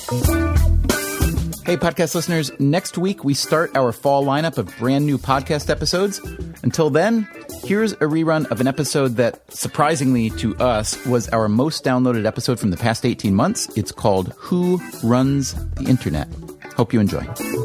Hey, podcast listeners, next week we start our fall lineup of brand new podcast episodes. Until then, here's a rerun of an episode that, surprisingly to us, was our most downloaded episode from the past 18 months. It's called Who Runs the Internet? Hope you enjoy.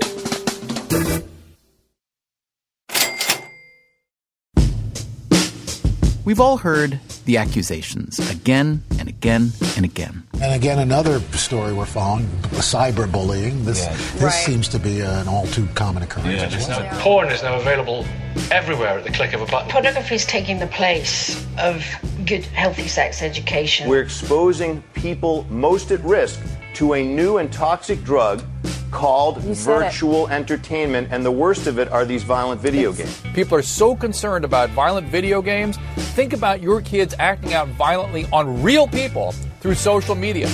We've all heard the accusations again and again and again. And again, another story we're following, cyberbullying. This seems to be an all too common occurrence. Porn is now available everywhere at the click of a button. Pornography is taking the place of good, healthy sex education. We're exposing people most at risk to a new and toxic drug called virtual entertainment, and the worst of it are these violent video games. People are so concerned about violent video games. Think about your kids acting out violently on real people through social media.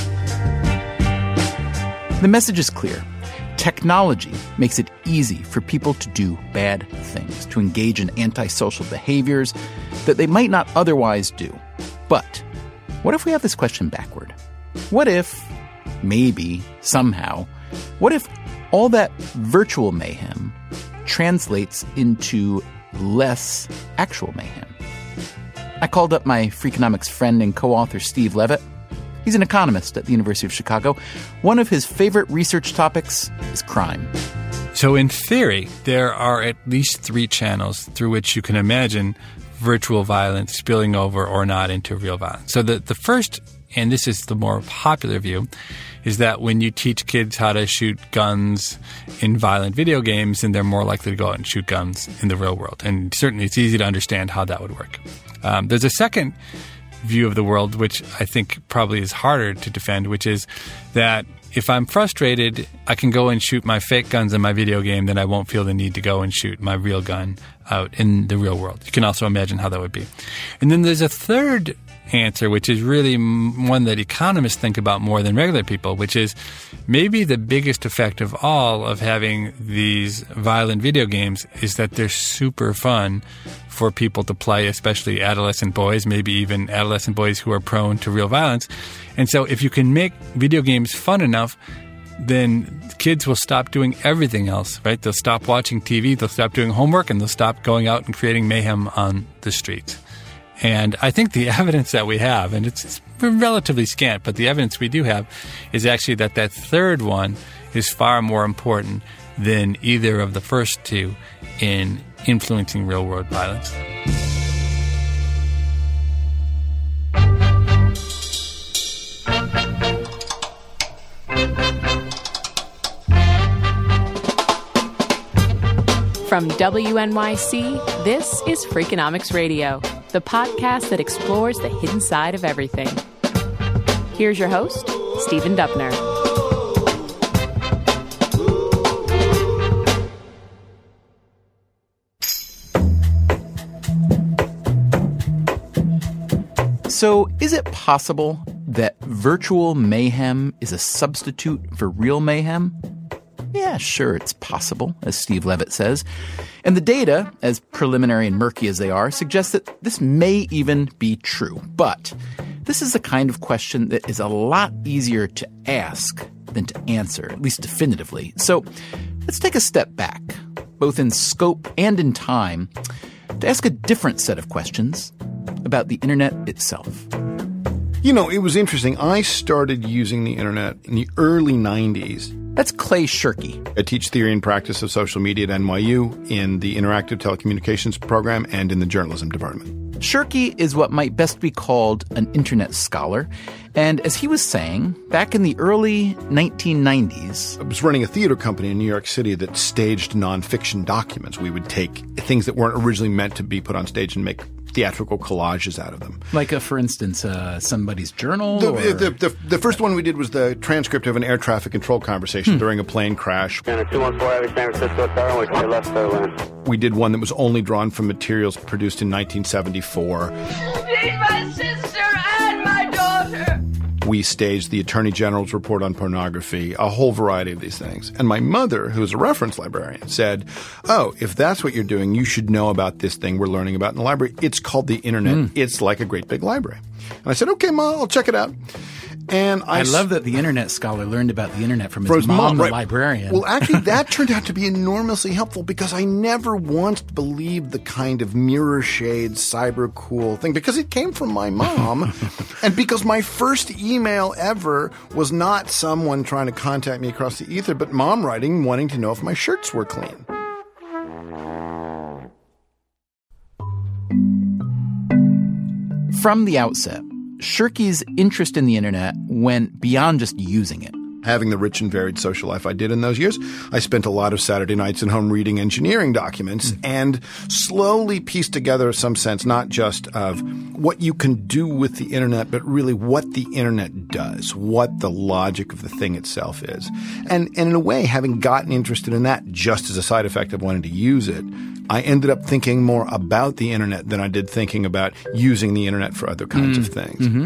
The message is clear. Technology makes it easy for people to do bad things, to engage in antisocial behaviors that they might not otherwise do. But what if we have this question backward? What if, maybe, somehow, what if all that virtual mayhem translates into less actual mayhem? I called up my Freakonomics friend and co-author Steve Levitt. He's an economist at the University of Chicago. One of his favorite research topics is crime. So in theory, there are at least 3 channels through which you can imagine virtual violence spilling over or not into real violence. So the first, and this is the more popular view, is that when you teach kids how to shoot guns in violent video games, then they're more likely to go out and shoot guns in the real world. And certainly it's easy to understand how that would work. There's a second view of the world, which I think probably is harder to defend, which is that if I'm frustrated, I can go and shoot my fake guns in my video game, then I won't feel the need to go and shoot my real gun out in the real world. You can also imagine how that would be. And then there's a third answer, which is really one that economists think about more than regular people, which is maybe the biggest effect of all of having these violent video games is that they're super fun for people to play, especially adolescent boys, maybe even adolescent boys who are prone to real violence. And so if you can make video games fun enough, then kids will stop doing everything else, right? They'll stop watching TV, they'll stop doing homework, and they'll stop going out and creating mayhem on the streets. And I think the evidence that we have, and it's relatively scant, but the evidence we do have is actually that third one is far more important than either of the first two in influencing real-world violence. From WNYC, this is Freakonomics Radio, the podcast that explores the hidden side of everything. Here's your host, Stephen Dubner. So, is it possible that virtual mayhem is a substitute for real mayhem? Yeah, sure, it's possible, as Steve Levitt says. And the data, as preliminary and murky as they are, suggest that this may even be true. But this is the kind of question that is a lot easier to ask than to answer, at least definitively. So let's take a step back, both in scope and in time, to ask a different set of questions about the internet itself. You know, it was interesting. I started using the internet in the early 90s. That's Clay Shirky. I teach theory and practice of social media at NYU in the Interactive Telecommunications program and in the journalism department. Shirky is what might best be called an internet scholar. And as he was saying, back in the early 1990s... I was running a theater company in New York City that staged nonfiction documents. We would take things that weren't originally meant to be put on stage and make theatrical collages out of them. Like, for instance, somebody's journal? The first one we did was the transcript of an air traffic control conversation during a plane crash. And a 214 San Francisco Tower, which is left land. We did one that was only drawn from materials produced in 1974. She's my sister and my daughter. We staged the Attorney General's report on pornography, a whole variety of these things. And my mother, who's a reference librarian, said, oh, if that's what you're doing, you should know about this thing we're learning about in the library. It's called the internet. It's like a great big library. And I said, okay, Ma, I'll check it out. And I love that the internet scholar learned about the internet from his mom, the librarian. Well, actually, that turned out to be enormously helpful because I never once believed the kind of mirror shade, cyber cool thing because it came from my mom and because my first email ever was not someone trying to contact me across the ether, but mom writing, wanting to know if my shirts were clean. From the outset, Shirky's interest in the internet went beyond just using it. Having the rich and varied social life I did in those years, I spent a lot of Saturday nights at home reading engineering documents and slowly pieced together some sense not just of what you can do with the internet, but really what the internet does, what the logic of the thing itself is. And in a way, having gotten interested in that just as a side effect of wanting to use it, I ended up thinking more about the internet than I did thinking about using the internet for other kinds of things. Mm-hmm.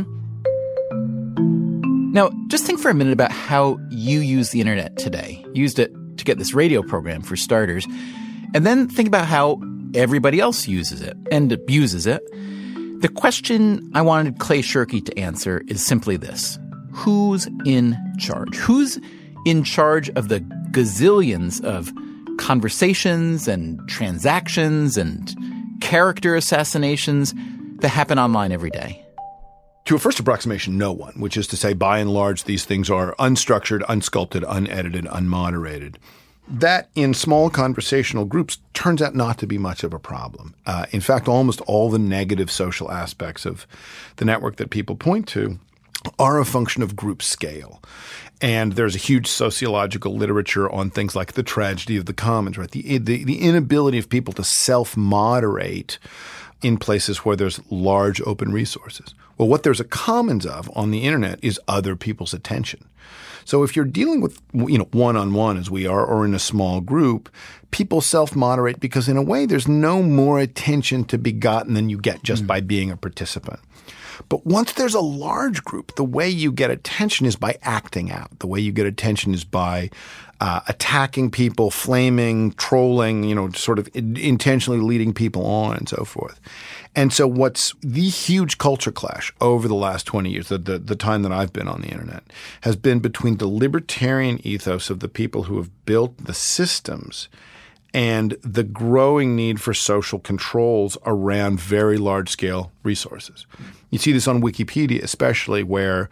Now, just think for a minute about how you use the internet today. You used it to get this radio program, for starters. And then think about how everybody else uses it and abuses it. The question I wanted Clay Shirky to answer is simply this. Who's in charge? Who's in charge of the gazillions of conversations and transactions and character assassinations that happen online every day? To a first approximation, no one, which is to say, by and large, these things are unstructured, unsculpted, unedited, unmoderated. That, in small conversational groups, turns out not to be much of a problem. In fact, almost all the negative social aspects of the network that people point to are a function of group scale. And there's a huge sociological literature on things like the tragedy of the commons, right? The inability of people to self-moderate in places where there's large open resources. Well, what there's a commons of on the internet is other people's attention. So if you're dealing with, one-on-one as we are, or in a small group, people self-moderate because in a way there's no more attention to be gotten than you get just by being a participant. But once there's a large group, the way you get attention is by acting out. The way you get attention is by attacking people, flaming, trolling, sort of intentionally leading people on and so forth. And so what's the huge culture clash over the last 20 years, the time that I've been on the internet, has been between the libertarian ethos of the people who have built the systems and the growing need for social controls around very large-scale resources. You see this on Wikipedia especially where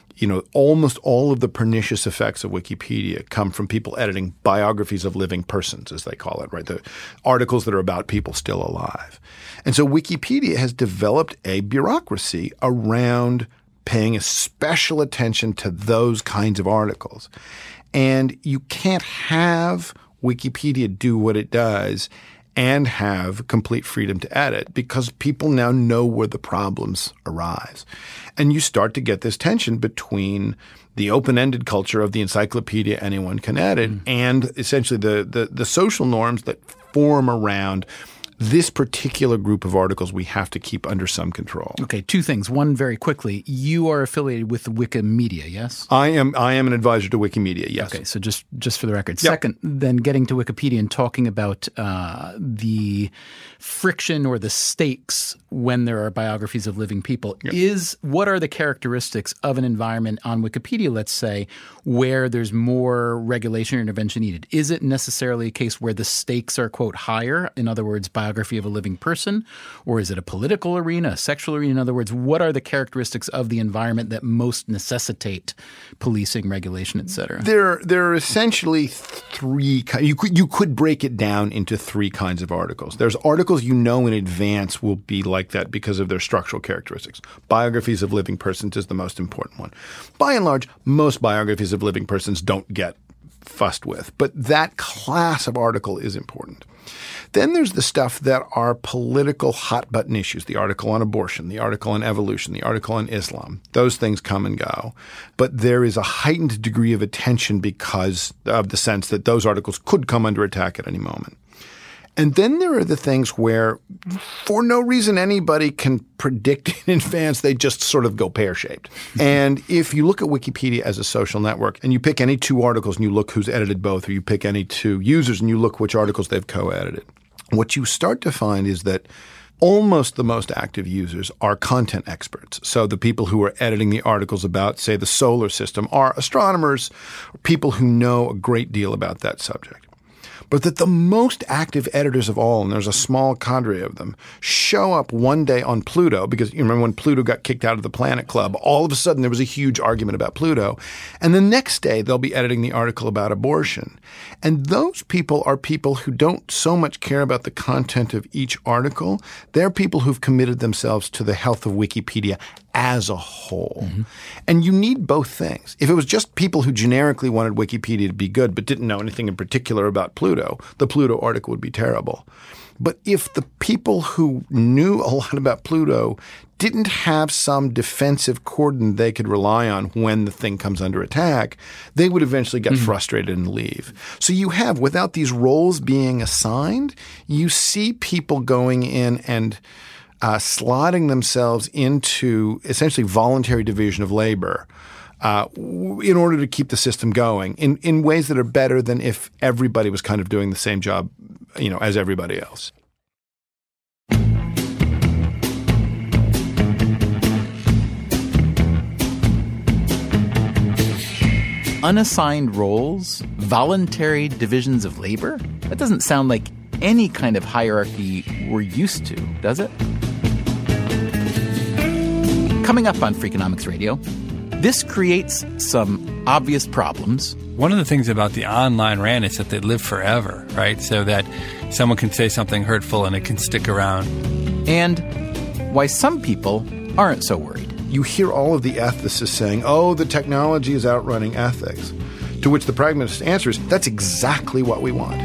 almost all of the pernicious effects of Wikipedia come from people editing biographies of living persons, as they call it, right? The articles that are about people still alive. And so Wikipedia has developed a bureaucracy around paying a special attention to those kinds of articles. And you can't have Wikipedia do what it does and have complete freedom to edit because people now know where the problems arise. And you start to get this tension between the open-ended culture of the encyclopedia anyone can edit and essentially the social norms that form around this particular group of articles we have to keep under some control. Okay, two things. One, very quickly, you are affiliated with Wikimedia, yes? I am an advisor to Wikimedia, yes. Okay, so just for the record. Yep. Second, then getting to Wikipedia and talking about the friction or the stakes when there are biographies of living people what are the characteristics of an environment on Wikipedia, let's say, where there's more regulation or intervention needed? Is it necessarily a case where the stakes are, quote, higher? In other words, biography of a living person? Or is it a political arena, a sexual arena? In other words, what are the characteristics of the environment that most necessitate policing, regulation, et cetera? There are essentially three – you could break it down into three kinds of articles. There's articles you know in advance will be like that because of their structural characteristics. Biographies of living persons is the most important one. By and large, most biographies of living persons don't get fussed with, but that class of article is important. Then there's the stuff that are political hot-button issues, the article on abortion, the article on evolution, the article on Islam. Those things come and go. But there is a heightened degree of attention because of the sense that those articles could come under attack at any moment. And then there are the things where for no reason anybody can predict in advance, they just sort of go pear-shaped. And if you look at Wikipedia as a social network and you pick any two articles and you look who's edited both, or you pick any two users and you look which articles they've co-edited, what you start to find is that Almost the most active users are content experts. So the people who are editing the articles about, say, the solar system are astronomers, people who know a great deal about that subject. But that the most active editors of all, and there's a small cadre of them, show up one day on Pluto, because you remember when Pluto got kicked out of the Planet Club, all of a sudden there was a huge argument about Pluto. And the next day they'll be editing the article about abortion. And those people are people who don't so much care about the content of each article. They're people who've committed themselves to the health of Wikipedia as a whole. Mm-hmm. And you need both things. If it was just people who generically wanted Wikipedia to be good but didn't know anything in particular about Pluto, the Pluto article would be terrible. But if the people who knew a lot about Pluto didn't have some defensive cordon they could rely on when the thing comes under attack, they would eventually get frustrated and leave. So you have, without these roles being assigned, you see people going in and slotting themselves into essentially voluntary division of labor in order to keep the system going in ways that are better than if everybody was kind of doing the same job, as everybody else. Unassigned roles, voluntary divisions of labor? That doesn't sound like any kind of hierarchy we're used to, does it? Coming up on Freakonomics Radio, this creates some obvious problems. One of the things about the online rant is that they live forever, right? So that someone can say something hurtful and it can stick around. And why some people aren't so worried. You hear all of the ethicists saying, oh, the technology is outrunning ethics. To which the pragmatist answers, that's exactly what we want.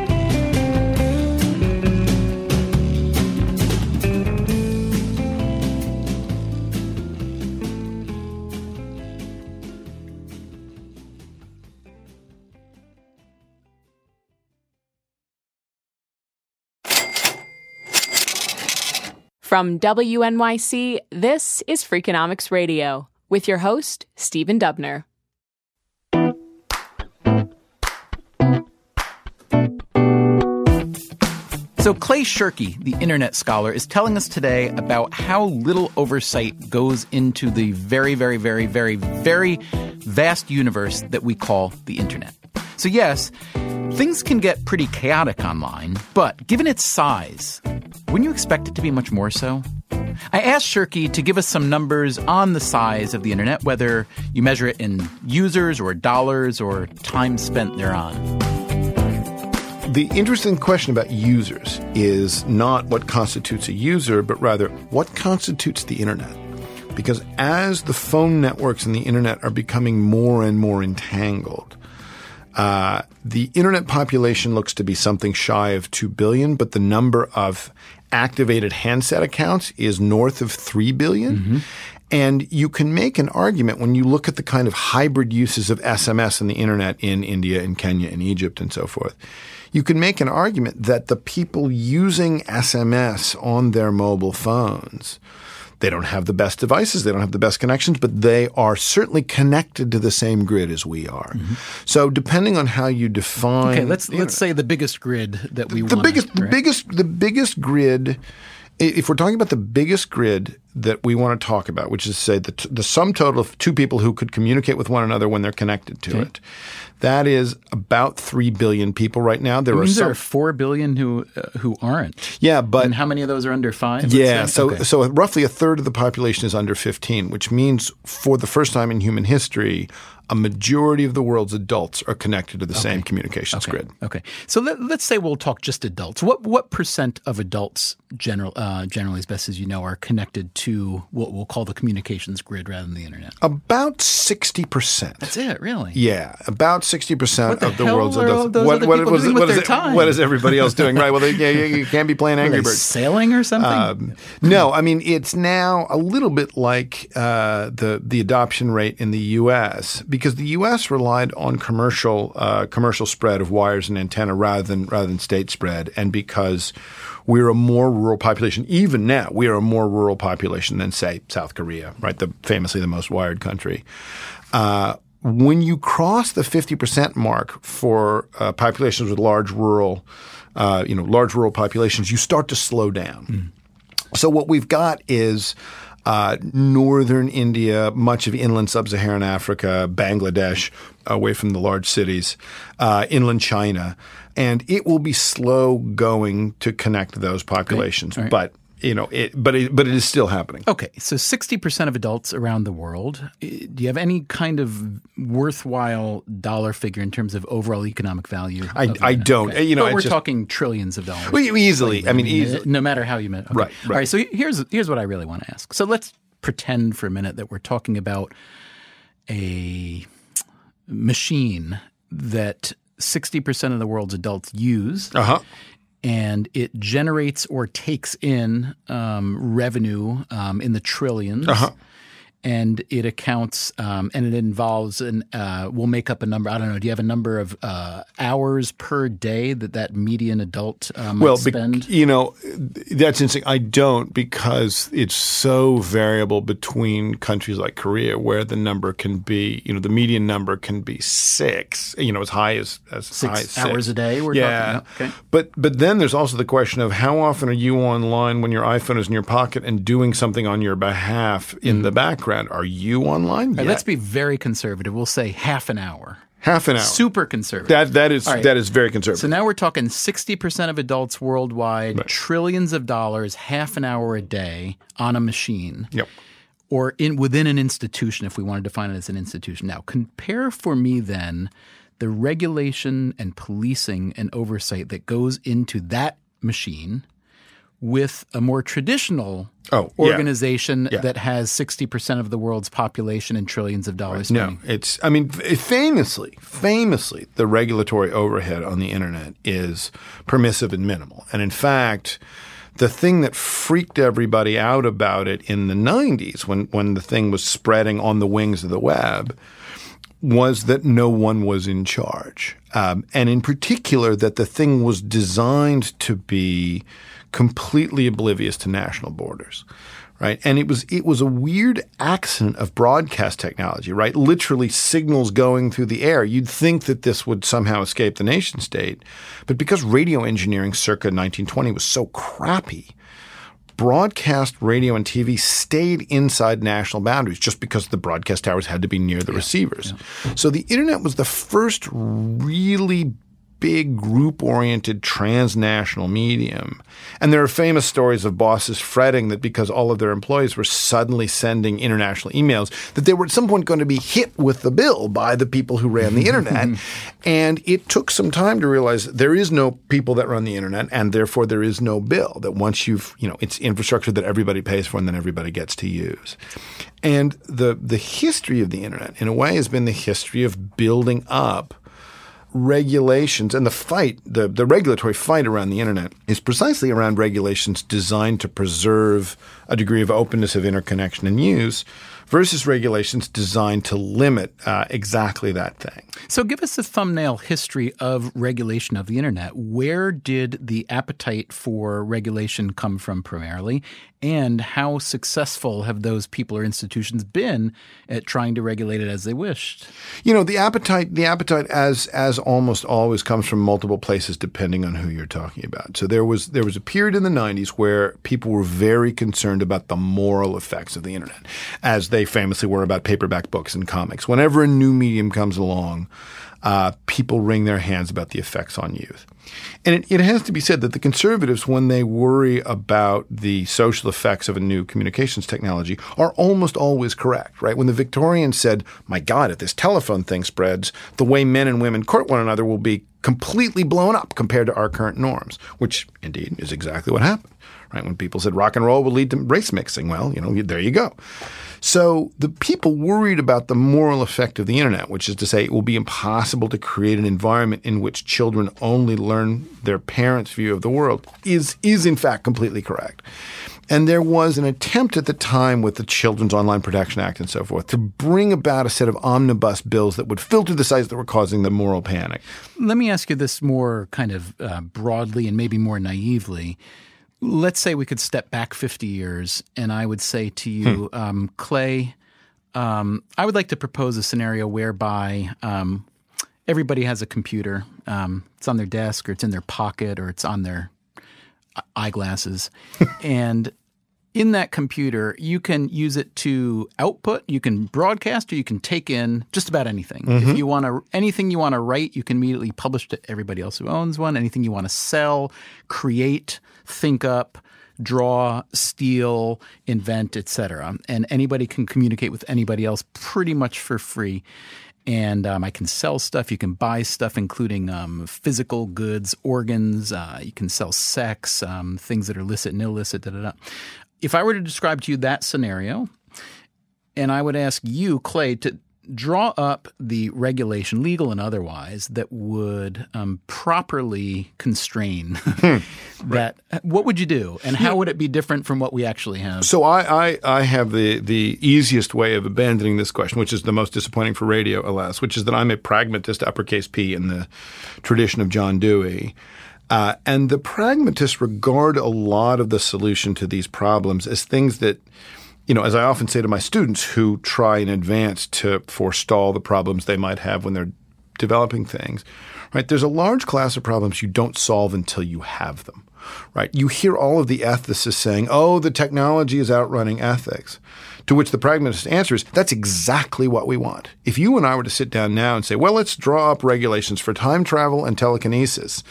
From WNYC, this is Freakonomics Radio with your host, Stephen Dubner. So Clay Shirky, the internet scholar, is telling us today about how little oversight goes into the very, very, very, very, very vast universe that we call the internet. So yes, things can get pretty chaotic online, but given its size, wouldn't you expect it to be much more so? I asked Shirky to give us some numbers on the size of the internet, whether you measure it in users or dollars or time spent thereon. The interesting question about users is not what constitutes a user, but rather what constitutes the internet. Because as the phone networks and the internet are becoming more and more entangled, the internet population looks to be something shy of 2 billion, but the number of activated handset accounts is north of 3 billion. Mm-hmm. And you can make an argument when you look at the kind of hybrid uses of SMS and the internet in India and Kenya and Egypt and so forth. You can make an argument that the people using SMS on their mobile phones, they don't have the best devices, they don't have the best connections, but they are certainly connected to the same grid as we are. Mm-hmm. So depending on how you define— Okay, let's say the biggest grid that we want. The biggest grid, if we're talking about the biggest grid that we want to talk about, which is, say, the sum total of two people who could communicate with one another when they're connected to it, that is about 3 billion people right now. There are 4 billion who aren't. Yeah, but— And how many of those are under 5? Yeah, so roughly a third of the population is under 15, which means for the first time in human history, a majority of the world's adults are connected to the same communications grid. Okay. So let's say we'll talk just adults. What percent of adults, generally as best as you know, are connected to what we'll call the communications grid rather than the internet? About 60%. That's it, really? Yeah, about 60% of the world's adults. What is everybody else doing? Right. Well, you can't be playing Angry Birds. Sailing or something? No, I mean it's now a little bit like the adoption rate in the U.S. because the U.S. relied on commercial spread of wires and antenna rather than state spread, and because we're a more rural population. Even now, we are a more rural population than, say, South Korea, right? Famously the most wired country. When you cross the 50% mark for populations with large rural populations, you start to slow down. So what we've got is northern India, much of inland sub-Saharan Africa, Bangladesh, away from the large cities, inland China. And it will be slow going to connect those populations. Right. But but it is still happening. Okay, so 60% of adults around the world. Do you have any kind of worthwhile dollar figure in terms of overall economic value? I don't. Okay. But we're talking trillions of dollars. Easily. Easily. No matter how you meant. Okay. Right. All right. So here's what I really want to ask. So let's pretend for a minute that we're talking about a machine that 60% of the world's adults use. And it generates or takes in revenue in the trillions. And it accounts and it involves we'll make up a number. I don't know. Do you have a number of hours per day that median adult might spend? That's interesting. I don't, because it's so variable between countries like Korea, where the number can be, the median number can be 6, as high as 6 hours a day. We're talking. Okay. But then there's also the question of how often are you online when your iPhone is in your pocket and doing something on your behalf in the background? Are you online? Right, let's be very conservative. We'll say half an hour. Half an hour. Super conservative. That is very conservative. So now we're talking 60% of adults worldwide, trillions of dollars, half an hour a day on a machine. Yep. Or within an institution, if we want to define it as an institution. Now, compare for me then the regulation and policing and oversight that goes into that machine with a more traditional organization that has 60% of the world's population and trillions of dollars spending. Famously, the regulatory overhead on the internet is permissive and minimal. And in fact, the thing that freaked everybody out about it in the 90s when the thing was spreading on the wings of the web was that no one was in charge. And in particular, that the thing was designed to be completely oblivious to national borders, right? And it was a weird accident of broadcast technology, right? Literally signals going through the air. You'd think that this would somehow escape the nation state. But because radio engineering circa 1920 was so crappy, broadcast radio and TV stayed inside national boundaries just because the broadcast towers had to be near the receivers. Yeah. So the internet was the first really big group-oriented transnational medium. And there are famous stories of bosses fretting that because all of their employees were suddenly sending international emails, that they were at some point going to be hit with the bill by the people who ran the internet. And it took some time to realize there is no people that run the internet, and therefore there is no bill, that once you've, it's infrastructure that everybody pays for and then everybody gets to use. And the history of the internet, in a way, has been the history of building up regulations, and the regulatory fight around the internet is precisely around regulations designed to preserve a degree of openness of interconnection and use versus regulations designed to limit exactly that thing. So give us a thumbnail history of regulation of the internet. Where did the appetite for regulation come from primarily? And how successful have those people or institutions been at trying to regulate it as they wished? The appetite as almost always comes from multiple places depending on who you're talking about. So there was a period in the 90s where people were very concerned about the moral effects of the internet, as they famously were about paperback books and comics. Whenever a new medium comes along, people wring their hands about the effects on youth. And it has to be said that the conservatives, when they worry about the social effects of a new communications technology, are almost always correct, right? When the Victorians said, my God, if this telephone thing spreads, the way men and women court one another will be completely blown up compared to our current norms, which indeed is exactly what happened, right? When people said rock and roll would lead to race mixing, well, there you go. So the people worried about the moral effect of the internet, which is to say it will be impossible to create an environment in which children only learn their parents' view of the world, is in fact completely correct. And there was an attempt at the time with the Children's Online Protection Act and so forth to bring about a set of omnibus bills that would filter the sites that were causing the moral panic. Let me ask you this more kind of broadly and maybe more naively. Let's say we could step back 50 years and I would say to you, Clay, I would like to propose a scenario whereby everybody has a computer. It's on their desk or it's in their pocket or it's on their eyeglasses. And In that computer, you can use it to output, you can broadcast, or you can take in just about anything. If you want to, anything you want to write, you can immediately publish to everybody else who owns one. Anything you want to sell, create, think up, draw, steal, invent, etc. And anybody can communicate with anybody else pretty much for free. And I can sell stuff. You can buy stuff, including physical goods, organs. You can sell sex, things that are licit and illicit, da-da-da. If I were to describe to you that scenario, and I would ask you, Clay, to draw up the regulation, legal and otherwise, that would properly constrain that, what would you do? And how would it be different from what we actually have? So I have the easiest way of abandoning this question, which is the most disappointing for radio, alas, which is that I'm a pragmatist, uppercase P, in the tradition of John Dewey. And the pragmatists regard a lot of the solution to these problems as things that, you know, as I often say to my students who try in advance to forestall the problems they might have when they're developing things, right? There's a large class of problems you don't solve until you have them, right? You hear all of the ethicists saying, oh, the technology is outrunning ethics. To which the pragmatist answer is, that's exactly what we want. If you and I were to sit down now and say, well, let's draw up regulations for time travel and telekinesis,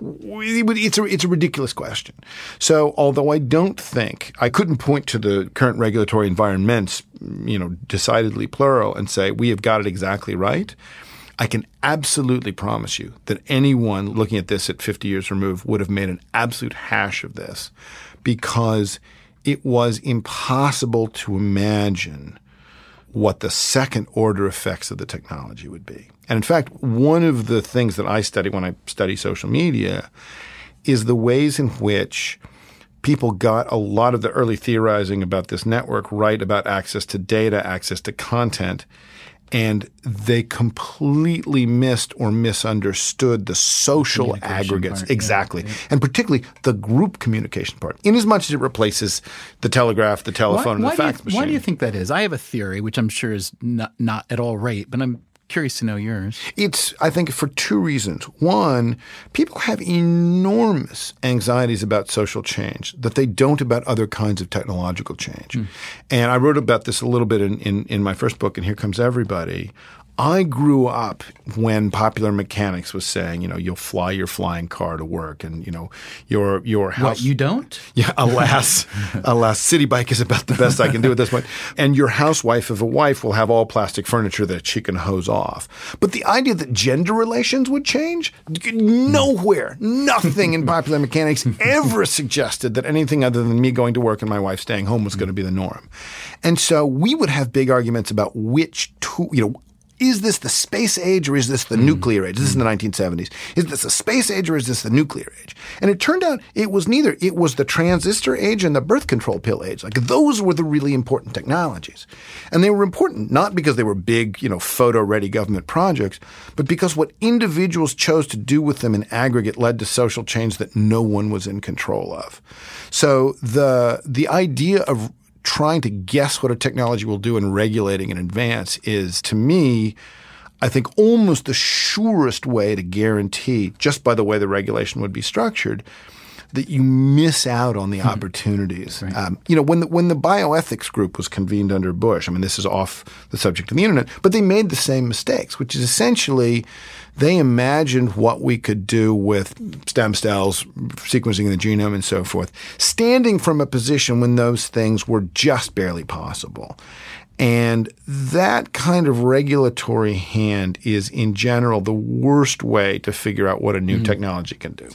it's a ridiculous question. So although I don't think – I couldn't point to the current regulatory environments, you know, decidedly plural, and say we have got it exactly right, I can absolutely promise you that anyone looking at this at 50 years removed would have made an absolute hash of this, because – it was impossible to imagine what the second-order effects of the technology would be. And in fact, one of the things that I study when I study social media is the ways in which people got a lot of the early theorizing about this network right about access to data, access to content, and they completely missed or misunderstood the social aggregates. Part, exactly. Yeah. And particularly the group communication part, inasmuch as it replaces the telegraph, the telephone, and the fax machine. Why do you think that is? I have a theory, which I'm sure is not at all right, but I'm curious to know yours. It's, I think, for two reasons. One, people have enormous anxieties about social change that they don't about other kinds of technological change. And I wrote about this a little bit in my first book, and Here Comes Everybody. I grew up when Popular Mechanics was saying, you know, you'll fly your flying car to work, and, you know, your house. What, you don't? Yeah, alas. City Bike is about the best I can do at this point. And your housewife of a wife will have all plastic furniture that she can hose off. But the idea that gender relations would change, nowhere, nothing in Popular Mechanics ever suggested that anything other than me going to work and my wife staying home was going to be the norm. And so we would have big arguments about which two, you know, is this the space age or is this the nuclear age? This is in the 1970s. Is this the space age or is this the nuclear age? And it turned out it was neither. It was the transistor age and the birth control pill age. Like, those were the really important technologies. And they were important not because they were big, you know, photo-ready government projects, but because what individuals chose to do with them in aggregate led to social change that no one was in control of. So the idea of trying to guess what a technology will do and regulating in advance is, to me, I think almost the surest way to guarantee, just by the way the regulation would be structured, that you miss out on the opportunities. Right. You know, when the bioethics group was convened under Bush, I mean, this is off the subject of the internet, but they made the same mistakes, which is essentially they imagined what we could do with stem cells, sequencing the genome, and so forth, standing from a position when those things were just barely possible. And that kind of regulatory hand is, in general, the worst way to figure out what a new technology can do.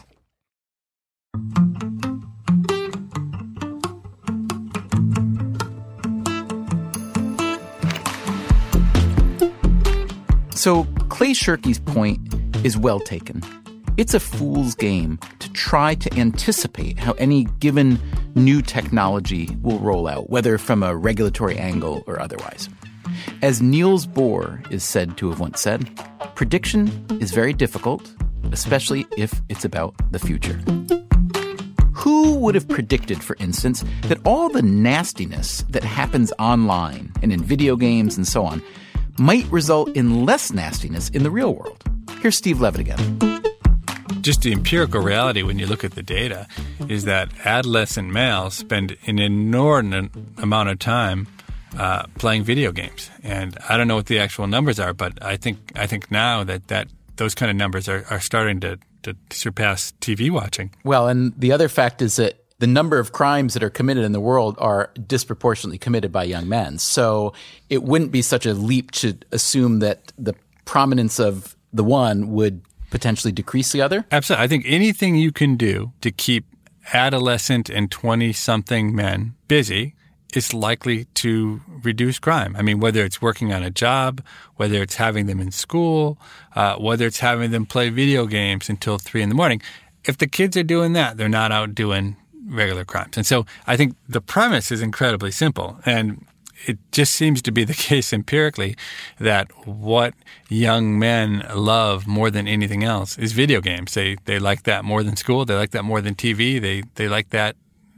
So Clay Shirky's point is well taken. It's a fool's game to try to anticipate how any given new technology will roll out, whether from a regulatory angle or otherwise. As Niels Bohr is said to have once said, prediction is very difficult, especially if it's about the future. Who would have predicted, for instance, that all the nastiness that happens online and in video games and so on might result in less nastiness in the real world? Here's Steve Levitt again. just the empirical reality when you look at the data is that adolescent males spend an inordinate amount of time playing video games. And I don't know what the actual numbers are, but I think now that those kind of numbers are starting to surpass TV watching. Well, and the other fact is that the number of crimes that are committed in the world are disproportionately committed by young men. So it wouldn't be such a leap to assume that the prominence of the one would potentially decrease the other? Absolutely. I think anything you can do to keep adolescent and 20-something men busy is likely to reduce crime. I mean, whether it's working on a job, whether it's having them in school, whether it's having them play video games until 3 a.m. If the kids are doing that, they're not out doing regular crimes. And so I think the premise is incredibly simple. And it just seems to be the case empirically that what young men love more than anything else is video games. They like that more than school. They like that more than TV. They like that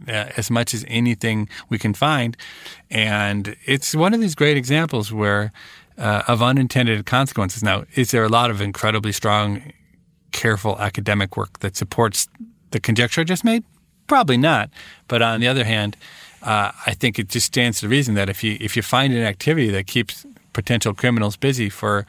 as much as anything we can find. And it's one of these great examples where of unintended consequences. Now, is there a lot of incredibly strong, careful academic work that supports the conjecture I just made? Probably not. But on the other hand, I think it just stands to reason that if you find an activity that keeps potential criminals busy for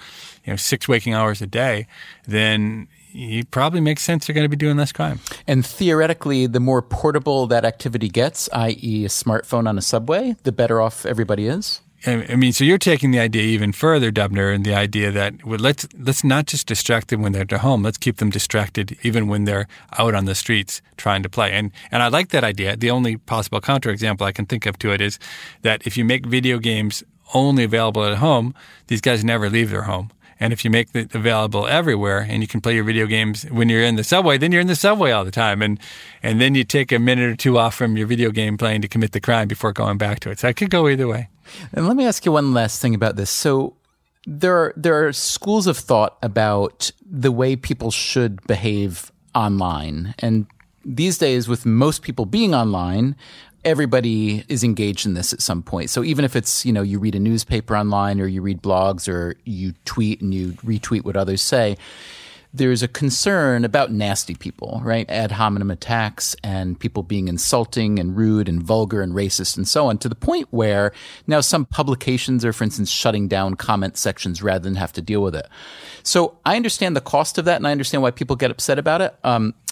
6 waking hours a day, then it probably makes sense they're going to be doing less crime. And theoretically, the more portable that activity gets, i.e. a smartphone on a subway, the better off everybody is? I mean, so you're taking the idea even further, Dubner, and the idea that let's not just distract them when they're at home. Let's keep them distracted even when they're out on the streets trying to play. And I like that idea. The only possible counterexample I can think of to it is that if you make video games only available at home, these guys never leave their home. And if you make it available everywhere and you can play your video games when you're in the subway, then you're in the subway all the time. And then you take a minute or two off from your video game playing to commit the crime before going back to it. So it could go either way. And let me ask you one last thing about this. So there are schools of thought about the way people should behave online. And these days, with most people being online, everybody is engaged in this at some point. So even if it's, you read a newspaper online or you read blogs or you tweet and you retweet what others say, there's a concern about nasty people, right? Ad hominem attacks and people being insulting and rude and vulgar and racist and so on, to the point where now some publications are, for instance, shutting down comment sections rather than have to deal with it. So I understand the cost of that and I understand why people get upset about it.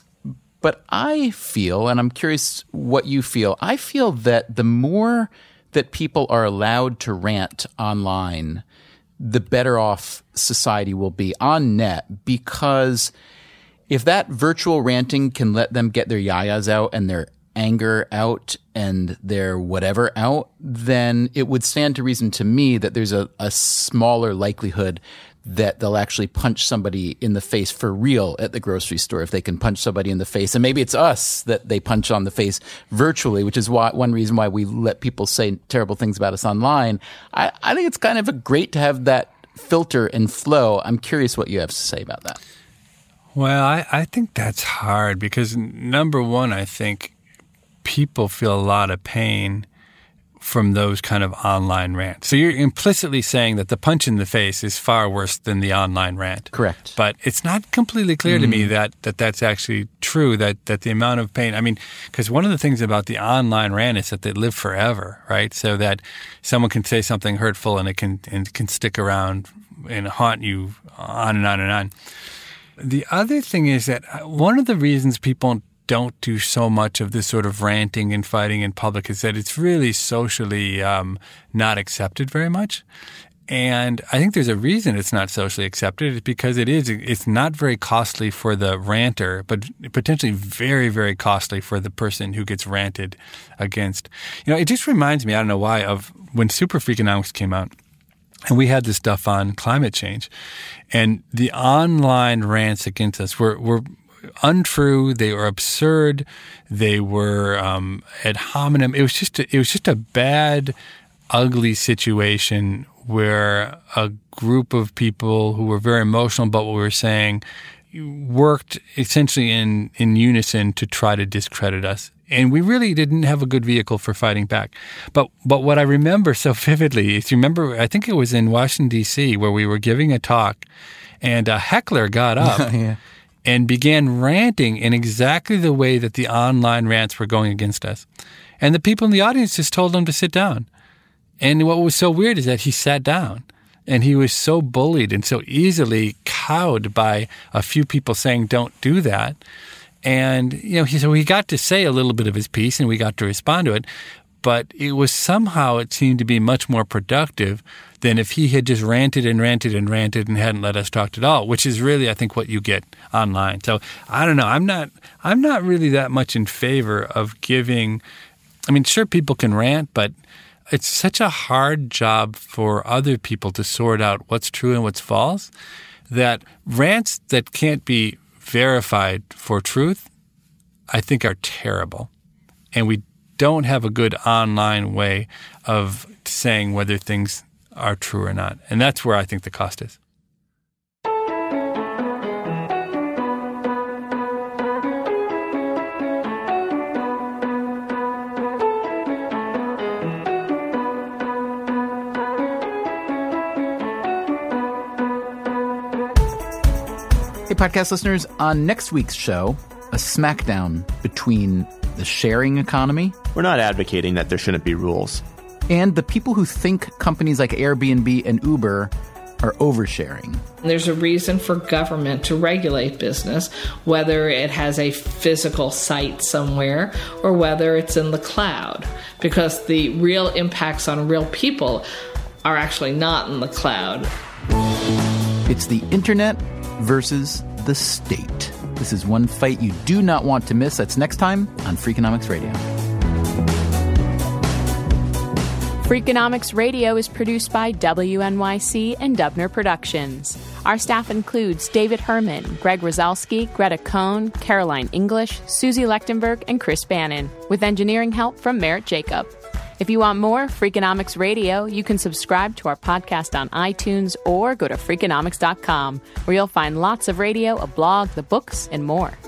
But I feel, and I'm curious what you feel, I feel that the more that people are allowed to rant online, the better off society will be on net, because if that virtual ranting can let them get their yayas out and their anger out and their whatever out, then it would stand to reason to me that there's a smaller likelihood that they'll actually punch somebody in the face for real at the grocery store if they can punch somebody in the face. And maybe it's us that they punch on the face virtually, which is one reason why we let people say terrible things about us online. I think it's kind of great to have that filter and flow. I'm curious what you have to say about that. Well, I think that's hard because, number one, I think people feel a lot of pain from those kind of online rants. So you're implicitly saying that the punch in the face is far worse than the online rant. Correct. But it's not completely clear to me that that's actually true, that the amount of pain, I mean, because one of the things about the online rant is that they live forever, right? So that someone can say something hurtful and it can stick around and haunt you on and on and on. The other thing is that one of the reasons people don't do so much of this sort of ranting and fighting in public is that it's really socially not accepted very much. And I think there's a reason it's not socially accepted. It's because it's not very costly for the ranter, but potentially very, very costly for the person who gets ranted against. It just reminds me, I don't know why, of when Super Freakonomics came out. And we had this stuff on climate change. And the online rants against us were untrue. They were absurd. They were ad hominem. It was just a bad, ugly situation where a group of people who were very emotional about what we were saying worked essentially in unison to try to discredit us. And we really didn't have a good vehicle for fighting back. But what I remember so vividly is, I think it was in Washington, D.C., where we were giving a talk, and a heckler got up. Yeah. and began ranting in exactly the way that the online rants were going against us. And the people in the audience just told him to sit down. And what was so weird is that he sat down. And he was so bullied and so easily cowed by a few people saying, don't do that. And, so he got to say a little bit of his piece and we got to respond to it. But it seemed to be much more productive than if he had just ranted and ranted and ranted and hadn't let us talk at all, which is really, I think, what you get online. So I don't know. I'm not really that much in favor of giving. I mean, sure, people can rant, but it's such a hard job for other people to sort out what's true and what's false that rants that can't be verified for truth, I think, are terrible. And we don't have a good online way of saying whether things are true or not. And that's where I think the cost is. Hey, podcast listeners, on next week's show, a smackdown between the sharing economy. We're not advocating that there shouldn't be rules. And the people who think companies like Airbnb and Uber are oversharing. There's a reason for government to regulate business, whether it has a physical site somewhere or whether it's in the cloud, because the real impacts on real people are actually not in the cloud. It's the internet versus the state. This is one fight you do not want to miss. That's next time on Freakonomics Radio. Freakonomics Radio is produced by WNYC and Dubner Productions. Our staff includes David Herman, Greg Rosalski, Greta Cohn, Caroline English, Susie Lechtenberg, and Chris Bannon, with engineering help from Merritt Jacob. If you want more Freakonomics Radio, you can subscribe to our podcast on iTunes or go to Freakonomics.com, where you'll find lots of radio, a blog, the books, and more.